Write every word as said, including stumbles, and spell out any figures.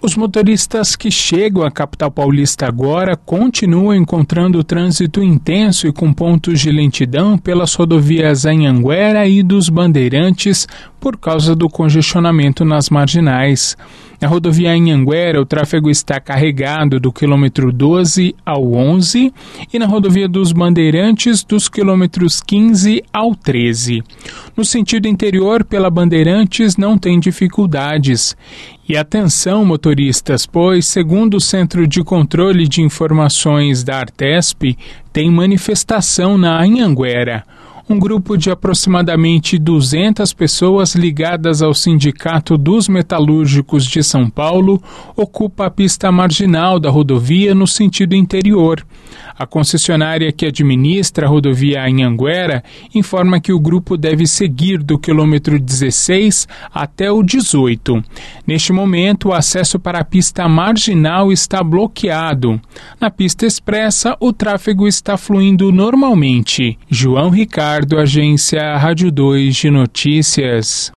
Os motoristas que chegam à capital paulista agora continuam encontrando o trânsito intenso e com pontos de lentidão pelas rodovias Anhanguera e dos Bandeirantes por causa do congestionamento nas marginais. Na rodovia Anhanguera, o tráfego está carregado do quilômetro doze ao onze e na rodovia dos Bandeirantes, dos quilômetros quinze ao treze. No sentido interior, pela Bandeirantes, não tem dificuldades. E atenção, motoristas, pois, segundo o Centro de Controle de Informações da Artesp, tem manifestação na Anhanguera. Um grupo de aproximadamente duzentas pessoas ligadas ao Sindicato dos Metalúrgicos de São Paulo ocupa a pista marginal da rodovia no sentido interior. A concessionária que administra a rodovia Anhanguera informa que o grupo deve seguir do quilômetro dezesseis até o dezoito. Neste momento, o acesso para a pista marginal está bloqueado. Na pista expressa, o tráfego está fluindo normalmente. João Ricardo, Agência Rádio dois de Notícias.